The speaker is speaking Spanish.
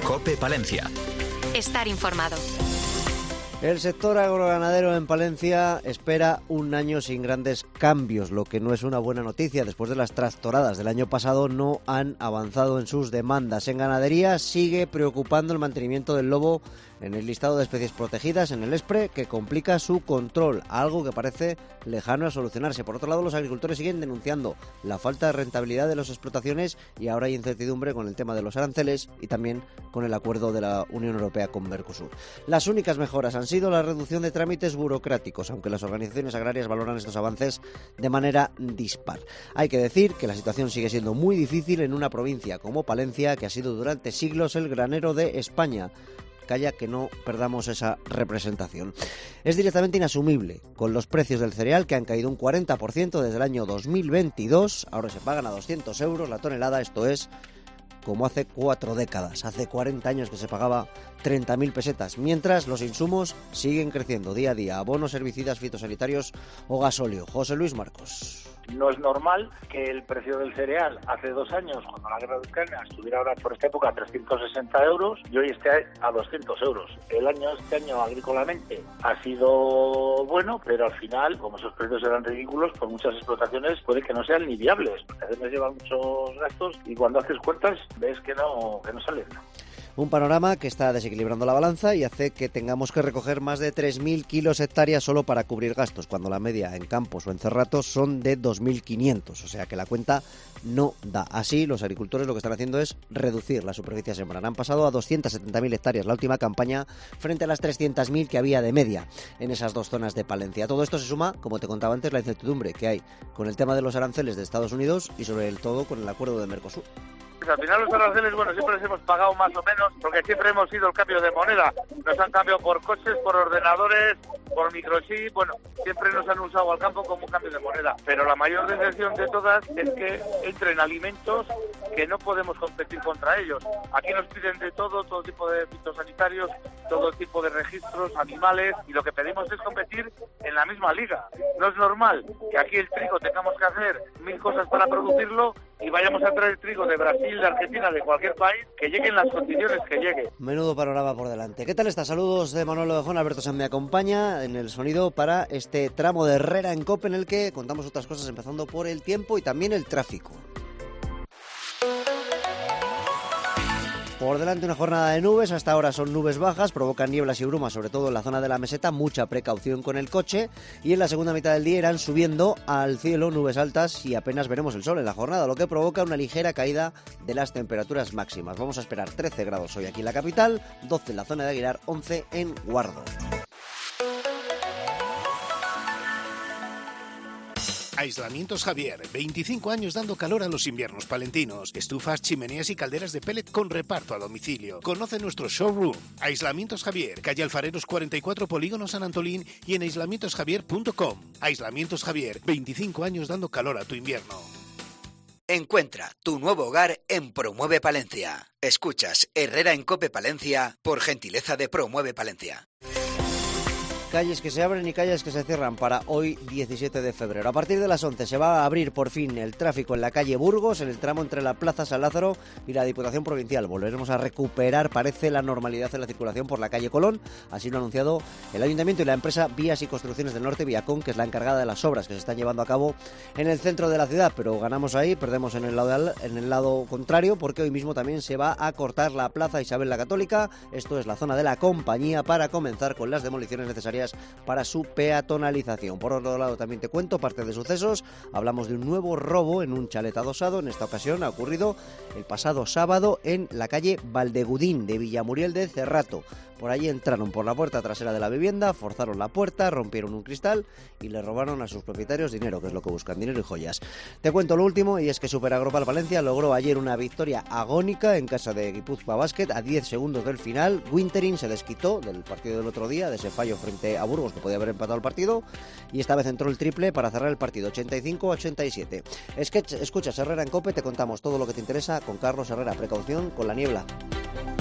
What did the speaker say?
COPE Palencia. Estar informado. El sector agroganadero en Palencia espera un año sin grandes cambios, lo que no es una buena noticia. Después de las tractoradas del año pasado no han avanzado en sus demandas. En ganadería sigue preocupando el mantenimiento del lobo en el listado de especies protegidas, en el ESPRE, que complica su control, algo que parece lejano a solucionarse. Por otro lado, los agricultores siguen denunciando la falta de rentabilidad de las explotaciones y ahora hay incertidumbre con el tema de los aranceles y también con el acuerdo de la Unión Europea con Mercosur. Las únicas mejoras han sido la reducción de trámites burocráticos, aunque las organizaciones agrarias valoran estos avances de manera dispar. Hay que decir que la situación sigue siendo muy difícil en una provincia como Palencia, que ha sido durante siglos el granero de España. Calla que no perdamos esa representación. Es directamente inasumible con los precios del cereal, que han caído un 40% desde el año 2022. Ahora se pagan a 200 euros la tonelada, esto es como hace 4 décadas. Hace 40 años que se pagaba 30.000 pesetas, mientras los insumos siguen creciendo día a día, abonos, herbicidas, fitosanitarios o gasóleo. José Luis Marcos. No es normal que el precio del cereal hace 2 años, cuando la guerra de Ucrania, estuviera ahora por esta época a 360 euros y hoy esté a 200 euros. Este año agrícolamente ha sido bueno, pero al final, como esos precios eran ridículos, por muchas explotaciones puede que no sean ni viables. A veces llevan muchos gastos y cuando haces cuentas ves que no salen. Un panorama que está desequilibrando la balanza y hace que tengamos que recoger más de 3.000 kilos hectáreas solo para cubrir gastos, cuando la media en campos o en cerratos son de 2.500, o sea que la cuenta no da. Así, los agricultores lo que están haciendo es reducir la superficie a sembrar. Han pasado a 270.000 hectáreas la última campaña frente a las 300.000 que había de media en esas dos zonas de Palencia. Todo esto se suma, como te contaba antes, la incertidumbre que hay con el tema de los aranceles de Estados Unidos y sobre todo con el acuerdo de Mercosur. Al final los aranceles, siempre les hemos pagado más o menos, porque siempre hemos sido el cambio de moneda. Nos han cambiado por coches, por ordenadores, por microchip, siempre nos han usado al campo como un cambio de moneda. Pero la mayor decepción de todas es que entren alimentos que no podemos competir contra ellos. Aquí nos piden de todo tipo de fitosanitarios, todo tipo de registros, animales, y lo que pedimos es competir en la misma liga. No es normal que aquí el trigo tengamos que hacer 1000 cosas para producirlo y vayamos a traer trigo de Brasil, de Argentina, de cualquier país, que lleguen las condiciones que llegue. Menudo panorama por delante. ¿Qué tal está? Saludos de Manolo Dejón. Alberto San me acompaña en el sonido para este tramo de Herrera en COPE, en el que contamos otras cosas, empezando por el tiempo y también el tráfico. Por delante una jornada de nubes, hasta ahora son nubes bajas, provocan nieblas y brumas, sobre todo en la zona de la meseta, mucha precaución con el coche, y en la segunda mitad del día irán subiendo al cielo nubes altas y apenas veremos el sol en la jornada, lo que provoca una ligera caída de las temperaturas máximas. Vamos a esperar 13 grados hoy aquí en la capital, 12 en la zona de Aguilar, 11 en Guardo. Aislamientos Javier, 25 años dando calor a los inviernos palentinos. Estufas, chimeneas y calderas de pellet con reparto a domicilio. Conoce nuestro showroom. Aislamientos Javier, calle Alfareros 44, Polígono San Antolín y en aislamientosjavier.com. Aislamientos Javier, 25 años dando calor a tu invierno. Encuentra tu nuevo hogar en Promueve Palencia. Escuchas Herrera en COPE Palencia por gentileza de Promueve Palencia. Calles que se abren y calles que se cierran para hoy 17 de febrero. A partir de las 11 se va a abrir por fin el tráfico en la calle Burgos, en el tramo entre la Plaza San Lázaro y la Diputación Provincial. Volveremos a recuperar, parece, la normalidad en la circulación por la calle Colón. Así lo ha anunciado el Ayuntamiento y la empresa Vías y Construcciones del Norte, Viacom, que es la encargada de las obras que se están llevando a cabo en el centro de la ciudad. Pero ganamos ahí, perdemos en el lado contrario, porque hoy mismo también se va a cortar la Plaza Isabel la Católica. Esto es la zona de la Compañía, para comenzar con las demoliciones necesarias para su peatonalización. Por otro lado, también te cuento parte de sucesos. Hablamos de un nuevo robo en un chalet adosado. En esta ocasión ha ocurrido el pasado sábado en la calle Valdegudín de Villamuriel de Cerrato. Por allí entraron por la puerta trasera de la vivienda, forzaron la puerta, rompieron un cristal y le robaron a sus propietarios dinero, que es lo que buscan, dinero y joyas. Te cuento lo último, y es que Superagroupal Palencia logró ayer una victoria agónica en casa de Guipúzcoa Basket a 10 segundos del final. Wintering se desquitó del partido del otro día, de ese fallo frente a Burgos, que podía haber empatado el partido, y esta vez entró el triple para cerrar el partido, 85-87. Escuchas Herrera en COPE, te contamos todo lo que te interesa con Carlos Herrera. Precaución con la niebla.